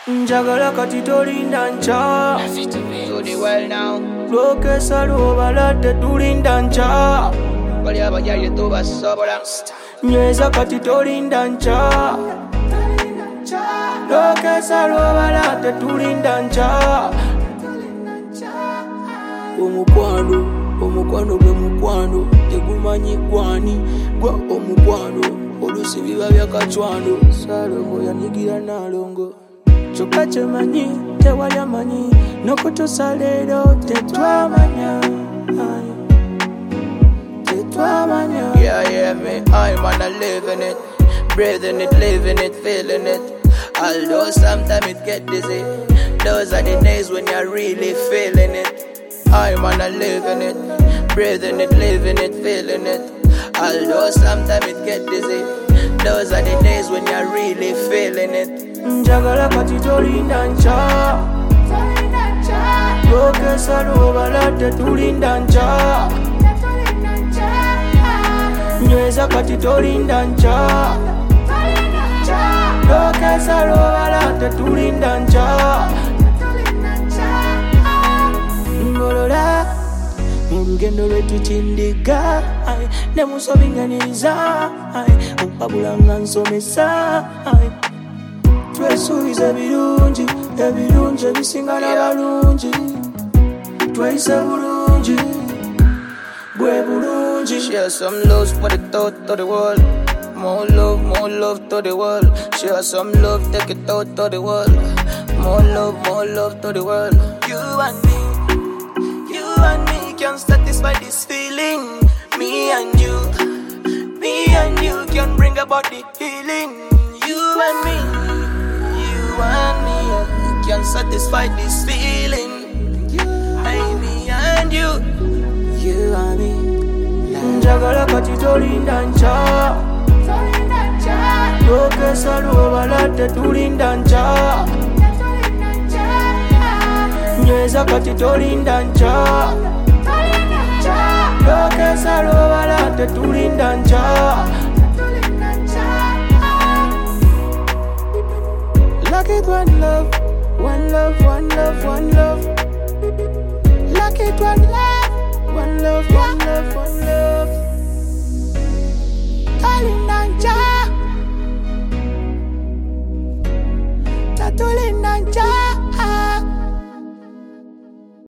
Njagala kati tolinda ncha. To the world now. Lwokesa lwobala tetulinda ncha. Bali abajali tubasobola. Nyweza kati tolinda ncha. Lwokesa lwobala tetulinda ncha. Omukwano gwe mukwano tegumanyi gwani gwa omukwano olusi biba byakacwano Salongo yanyigira nalongo kyokka kyemanyi tewali amanyi n'okutuusa leero tetwamanya. Yeah, me, I'm on a living it, breathing it, living it, feeling it. Although sometimes it get dizzy, those are the days when you're really feeling it. I'm on a living it, breathing it, living it, feeling it. Although sometimes it get dizzy, those are the days when you're really feeling it. Njagala kati tolinda ncha. Lwokesa lwobala tetulinda ncha. Nyweza kati tolinda ncha. Lwokesa lwobala tetulinda ncha. Ngolola urugendo lwetutindiga nemusobinganiriza okabulanga nsomesa twesuubiza ebirungi ebisinga n'abalungi tweyise bulungi bwe bulungi. Share some love, spread it out to the world. More love to the world. Share some love, take it out to the world. More love to the world. You and me can satisfy this feeling. Me and you can bring about the healing. You and me can satisfy this feeling. Me and you and me. Njagala kati tolinda ncha. Lwokesa lwobala tetulinda ncha. Nyweza kati tolinda ncha. Lwokesa lwobala tetulinda ncha. Like it one love, one love, one love, one love. Like it one love.